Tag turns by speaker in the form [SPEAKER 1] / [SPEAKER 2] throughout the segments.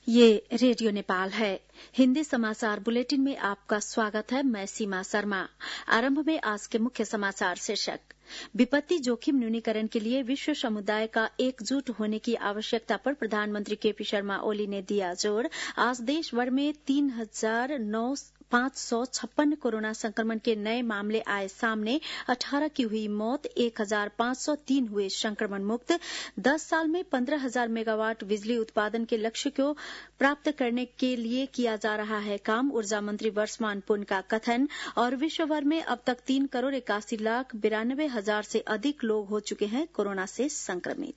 [SPEAKER 1] ये रेडियो नेपाल है। हिन्दी समाचार बुलेटिन में आपका स्वागत है। मैं सीमा शर्मा। आरंभ में आज के मुख्य समाचार शीर्षक। विपत्ति जोखिम न्यूनीकरण के लिए विश्व समुदाय का एकजुट होने की आवश्यकता पर प्रधानमंत्री केपी शर्मा ओली ने दिया जोर। आज देशभर में 3,556 कोरोना संक्रमण के नए मामले आए सामने। 18 की हुई मौत, 1,503 हुए संक्रमण मुक्त। 10 साल में 15,000 मेगावाट बिजली उत्पादन के लक्ष्य को प्राप्त करने के लिए किया जा रहा है काम। ऊर्जा मंत्री वर्षमान पुन का कथन। और विश्वभर में अब तक 3,81,92,000 से अधिक लोग हो चुके हैं कोरोना से संक्रमित।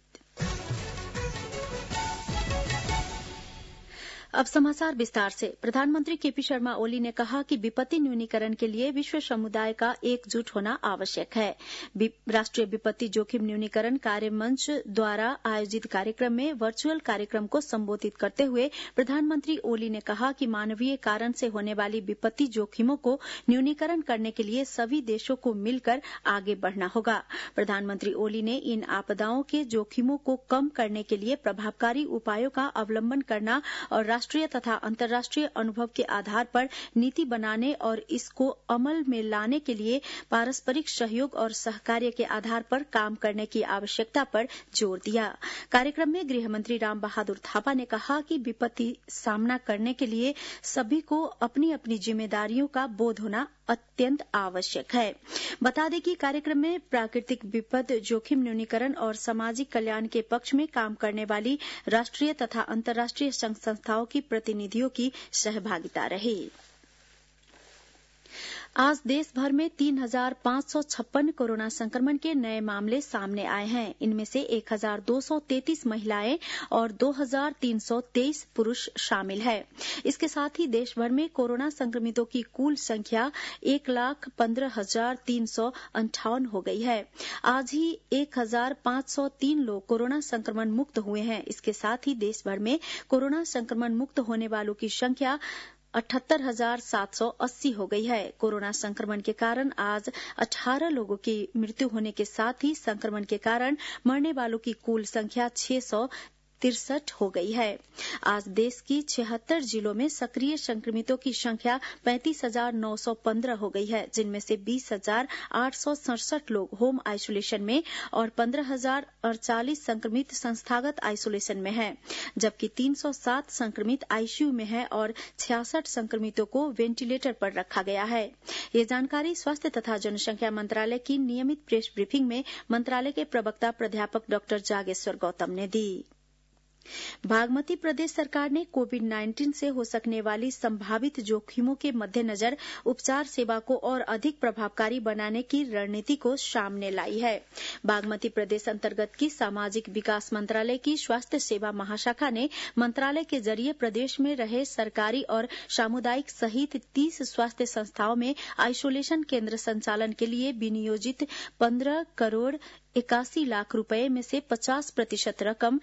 [SPEAKER 1] अब समाचार विस्तार से। प्रधानमंत्री केपी शर्मा ओली ने कहा कि विपत्ति न्यूनीकरण के लिए विश्व समुदाय का एकजुट होना आवश्यक है। राष्ट्रीय विपत्ति जोखिम न्यूनीकरण कार्य मंच द्वारा आयोजित कार्यक्रम में वर्चुअल कार्यक्रम को संबोधित करते हुए प्रधानमंत्री ओली ने कहा कि मानवीय कारण से होने वाली विपत्ति जोखिमों को न्यूनीकरण करने के लिए सभी देशों को मिलकर आगे बढ़ना होगा। प्रधानमंत्री ओली ने इन आपदाओं के जोखिमों को कम करने के लिए प्रभावकारी उपायों का अवलंबन करना और राष्ट्रीय तथा अंतर्राष्ट्रीय अनुभव के आधार पर नीति बनाने और इसको अमल में लाने के लिए पारस्परिक सहयोग और सहकार्य के आधार पर काम करने की आवश्यकता पर जोर दिया। कार्यक्रम में गृह मंत्री राम बहादुर थापा ने कहा कि विपत्ति सामना करने के लिए सभी को अपनी अपनी जिम्मेदारियों का बोध होना अत्यंत आवश्यक है। बता दें कि कार्यक्रम में प्राकृतिक विपद जोखिम न्यूनीकरण और सामाजिक कल्याण के पक्ष में काम करने वाली राष्ट्रीय तथा अंतर्राष्ट्रीय संघ संस्थाओं की प्रतिनिधियों की सहभागिता रही। आज देश भर में 3,556 कोरोना संक्रमण के नए मामले सामने आए हैं। इनमें से 1,233 महिलाएं और 2,323 पुरुष शामिल है। इसके साथ ही देश भर में कोरोना संक्रमितों की कुल संख्या 1,15,358 हो गई है। आज ही 1,503 लोग कोरोना संक्रमण मुक्त हुए हैं। इसके साथ ही देश भर में कोरोना संक्रमण मुक्त होने वालों की संख्या 78,780 हो गई है। कोरोना संक्रमण के कारण आज 18 लोगों की मृत्यु होने के साथ ही संक्रमण के कारण मरने वालों की कुल संख्या 663 हो गई है। आज देश की 76 जिलों में सक्रिय संक्रमितों की संख्या 35,915 हो गई है, जिनमें से 20,867 लोग होम आइसोलेशन में और 15,048 संक्रमित संस्थागत आइसोलेशन में हैं, जबकि 307 संक्रमित आईसीयू में हैं और 66 संक्रमितों को वेंटिलेटर पर रखा गया है। ये जानकारी स्वास्थ्य तथा जनसंख्या मंत्रालय की नियमित प्रेस ब्रीफिंग में मंत्रालय के प्रवक्ता प्राध्यापक डॉक्टर जागेश्वर गौतम ने दी। बागमती प्रदेश सरकार ने कोविड-19 से हो सकने वाली संभावित जोखिमों के मद्देनजर उपचार सेवा को और अधिक प्रभावकारी बनाने की रणनीति को सामने लाई है। बागमती प्रदेश अंतर्गत की सामाजिक विकास मंत्रालय की स्वास्थ्य सेवा महाशाखा ने मंत्रालय के जरिए प्रदेश में रहे सरकारी और सामुदायिक सहित 30 स्वास्थ्य संस्थाओं में आइसोलेशन केंद्र संचालन के लिए विनियोजित 15 करोड़ 81 लाख रुपए में से 50% रकम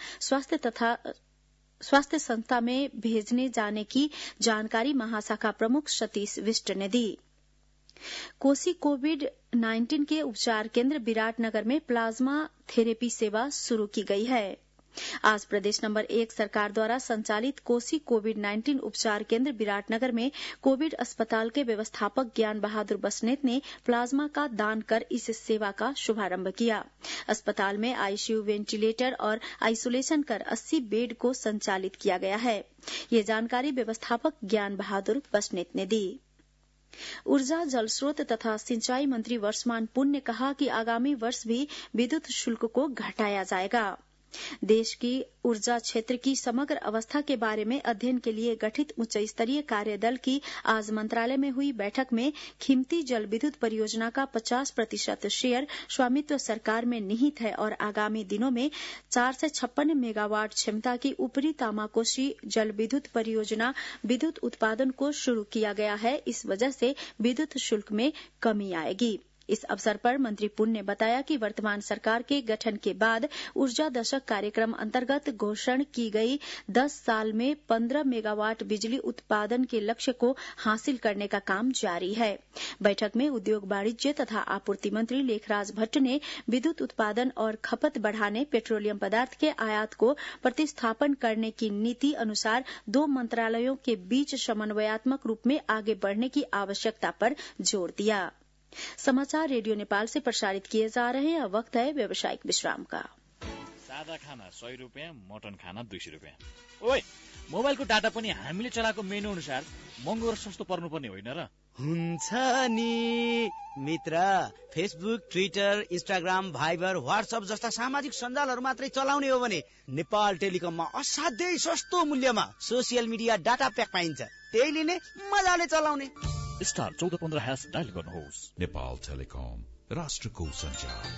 [SPEAKER 1] स्वास्थ्य संस्था में भेजने जाने की जानकारी महाशाखा प्रमुख सतीश विष्ट ने दी। कोसी कोविड-19 के उपचार केंद्र विराटनगर में प्लाज्मा थेरेपी सेवा शुरू की गई है। आज प्रदेश नंबर 1 सरकार द्वारा संचालित कोसी कोविड-19 उपचार केंद्र विराटनगर में कोविड अस्पताल के व्यवस्थापक ज्ञान बहादुर बसनेत ने प्लाज्मा का दान कर इस सेवा का शुभारंभ किया। अस्पताल में आईसीयू, वेंटिलेटर और आइसोलेशन कर 80 बेड को संचालित किया गया है। ये जानकारी व्यवस्थापक ज्ञान बहादुर बसनेत ने दी। ऊर्जा, जल स्रोत तथा सिंचाई मंत्री वर्षमान पुन ने कहा कि आगामी वर्ष भी विद्युत शुल्क को घटाया जाएगा। देश की ऊर्जा क्षेत्र की समग्र अवस्था के बारे में अध्ययन के लिए गठित उच्च स्तरीय कार्यदल की आज मंत्रालय में हुई बैठक में खिमती जल विद्युत परियोजना का 50% शेयर स्वामित्व सरकार में निहित है और आगामी दिनों में 456 मेगावाट क्षमता की ऊपरी तामाकोशी जल विद्युत परियोजना विद्युत उत्पादन को शुरू किया गया है। इस वजह से विद्युत शुल्क में कमी आएगी। इस अवसर पर मंत्री पुन ने बताया कि वर्तमान सरकार के गठन के बाद ऊर्जा दशक कार्यक्रम अंतर्गत घोषणा की गई 10 साल में 15 मेगावाट बिजली उत्पादन के लक्ष्य को हासिल करने का काम जारी है। बैठक में उद्योग वाणिज्य तथा आपूर्ति मंत्री लेखराज भट्ट ने विद्युत उत्पादन और खपत बढ़ाने, पेट्रोलियम पदार्थ के आयात को प्रतिस्थापन करने की नीति अनुसार 2 मंत्रालयों के बीच समन्वयात्मक रूप में आगे बढ़ने की आवश्यकता पर जोर दिया। समाचार रेडियो नेपाल से प्रसारित किए जा रहे हैं। वक्त है व्यावसायिक विश्राम का।
[SPEAKER 2] सादा खाना 100 रुपियाँ, मटन खाना 200 रुपियाँ। ओए, मोबाइलको डाटा पनि हामीले चलाएको मेनु अनुसार महँगो र सस्तो पर्नुपर्ने होइन र?
[SPEAKER 3] हुन्छ नि मित्र, Facebook, Twitter, Instagram, Viber, WhatsApp जस्ता सामाजिक सञ्जालहरू मात्रै चलाउने हो भने नेपाल टेलिकममा असाध्यै सस्तो मूल्यमा सोसियल मिडिया डाटा प्याक पाइन्छ। त्यही लिने, मजाले चलाउने।
[SPEAKER 2] स्टार 1415# डायल गर्नुहोस्।
[SPEAKER 4] नेपाल टेलिकम, राष्ट्रको सञ्चार।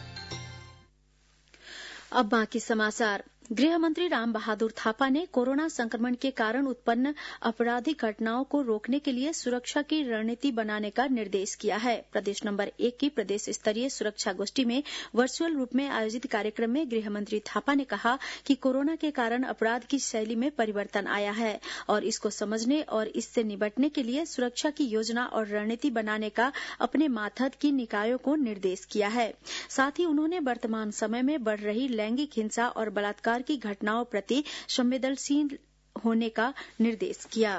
[SPEAKER 1] अब बाँकी समाचार। गृहमंत्री रामबहादुर थापा ने कोरोना संक्रमण के कारण उत्पन्न आपराधिक घटनाओं को रोकने के लिए सुरक्षा की रणनीति बनाने का निर्देश किया है। प्रदेश नंबर 1 की प्रदेश स्तरीय सुरक्षा गोष्ठी में वर्चुअल रूप में आयोजित कार्यक्रम में गृहमंत्री थापा ने कहा कि कोरोना के कारण अपराध की शैली में परिवर्तन आया है और इसको समझने और इससे निपटने के लिए सुरक्षा की योजना और रणनीति बनाने का अपने मातहत की निकायों को निर्देश किया है। साथ ही उन्होंने वर्तमान समय में बढ़ रही लैंगिक हिंसा और बलात्कार की घटनाओं प्रति संवेदनशील होने का निर्देश किया।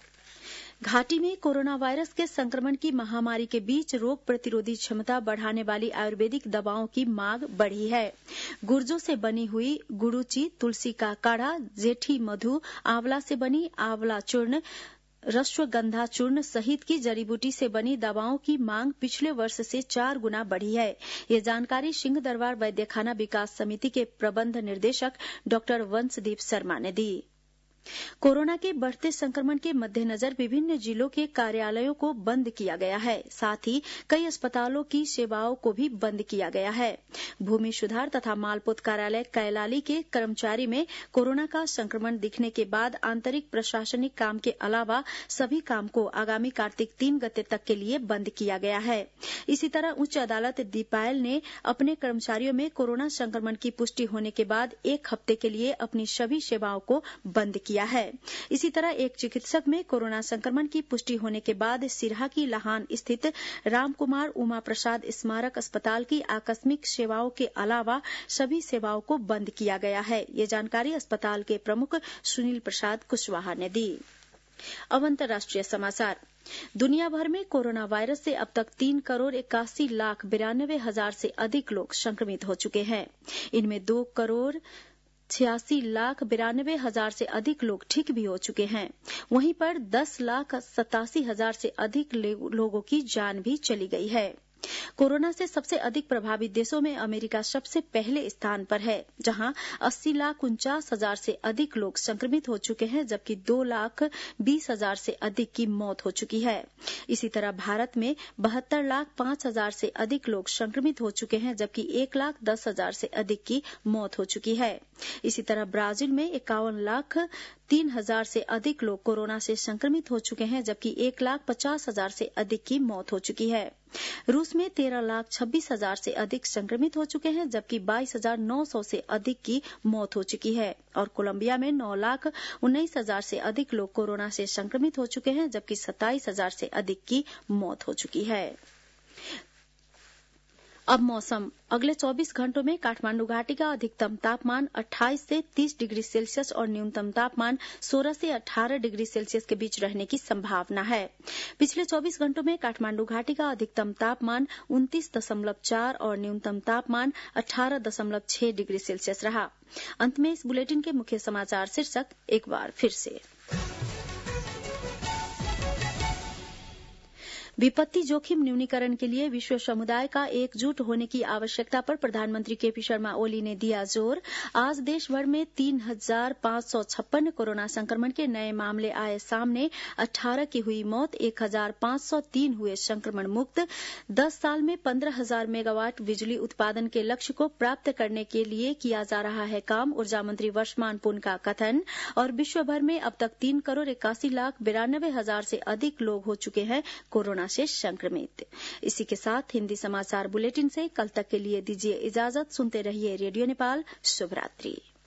[SPEAKER 1] घाटी में कोरोना वायरस के संक्रमण की महामारी के बीच रोग प्रतिरोधी क्षमता बढ़ाने वाली आयुर्वेदिक दवाओं की मांग बढ़ी है। गुर्जों से बनी हुई गुड़ुची, तुलसी का काढ़ा, जेठी मधु, आंवला से बनी आंवला चूर्ण, रश्वगंधा चूर्ण सहित की जड़ी बूटी से बनी दवाओं की मांग पिछले वर्ष से 4 गुना बढ़ी है। ये जानकारी सिंह दरबार वैद्यखाना विकास समिति के प्रबंध निर्देशक डॉक्टर वंशदीप शर्मा ने दी। कोरोना के बढ़ते संक्रमण के मद्देनजर विभिन्न जिलों के कार्यालयों को बंद किया गया है। साथ ही कई अस्पतालों की सेवाओं को भी बंद किया गया है। भूमि सुधार तथा मालपोत कार्यालय कैलाली के कर्मचारी में कोरोना का संक्रमण दिखने के बाद आंतरिक प्रशासनिक काम के अलावा सभी काम को आगामी कार्तिक 3 गते तक के लिए बंद किया गया है। इसी तरह उच्च अदालत दीपायल ने अपने कर्मचारियों में कोरोना संक्रमण की पुष्टि होने के बाद 1 हफ्ते के लिए अपनी सभी सेवाओं को बंद किया है। इसी तरह एक चिकित्सक में कोरोना संक्रमण की पुष्टि होने के बाद सिरहा की लाहान स्थित रामकुमार उमा प्रसाद स्मारक अस्पताल की आकस्मिक सेवाओं के अलावा सभी सेवाओं को बंद किया गया है। ये जानकारी अस्पताल के प्रमुख सुनील प्रसाद कुशवाहा ने दी। अब अंतर्राष्ट्रीय समाचार। दुनिया भर में कोरोना वायरस से अब तक 3,81,92,000 से अधिक लोग संक्रमित हो चुके हैं। इनमें 2,86,92,000 से अधिक लोग ठीक भी हो चुके हैं। वहीं पर 10,87,000 से अधिक लोगों की जान भी चली गई है। कोरोना से सबसे अधिक प्रभावित देशों में अमेरिका सबसे पहले स्थान पर है, जहां 80,49,000 से अधिक लोग संक्रमित हो चुके हैं, जबकि 2,20,000 से अधिक की मौत हो चुकी है। इसी तरह भारत में 72,05,000 से अधिक लोग संक्रमित हो चुके हैं, जबकि 1,10,000 से अधिक की मौत हो चुकी है। इसी तरह ब्राजील में 51,03,000 से अधिक लोग कोरोना से संक्रमित हो चुके हैं, जबकि 1,50,000 से अधिक की मौत हो चुकी है। रूस में 13,26,000 से अधिक संक्रमित हो चुके हैं, जबकि 22,900 से अधिक की मौत हो चुकी है। और कोलंबिया में 9,19,000 से अधिक लोग कोरोना से संक्रमित हो चुके हैं, जबकि 27,000 से अधिक की मौत हो चुकी है। अब मौसम। अगले 24 घंटों में काठमांडू घाटी का अधिकतम तापमान 28 से 30 डिग्री सेल्सियस और न्यूनतम तापमान 16 से 18 डिग्री सेल्सियस के बीच रहने की संभावना है। पिछले 24 घंटों में काठमांडू घाटी का अधिकतम तापमान 29.4 और न्यूनतम तापमान 18.6 डिग्री सेल्सियस रहा। अंत में इस बुलेटिन के मुख्य समाचार शीर्षक एक बार फिर से। विपत्ति जोखिम न्यूनीकरण के लिए विश्व समुदाय का एकजुट होने की आवश्यकता पर प्रधानमंत्री केपी शर्मा ओली ने दिया जोर। आज देश भर में 3,556 कोरोना संक्रमण के नए मामले आए सामने, 18 की हुई मौत, 1,503 हुए संक्रमण मुक्त। 10 साल में 15,000 मेगावाट बिजली उत्पादन के लक्ष्य को प्राप्त करने के लिए किया जा रहा है काम, ऊर्जा मंत्री वर्षमान पुन का कथन। और विश्व भर में अब तक 3,81,92,000 से अधिक लोग हो चुके हैं कोरोना से संक्रमित। इसी के साथ हिंदी समाचार बुलेटिन से कल तक के लिए दीजिए इजाजत। सुनते रहिए रेडियो नेपाल। शुभ रात्रि।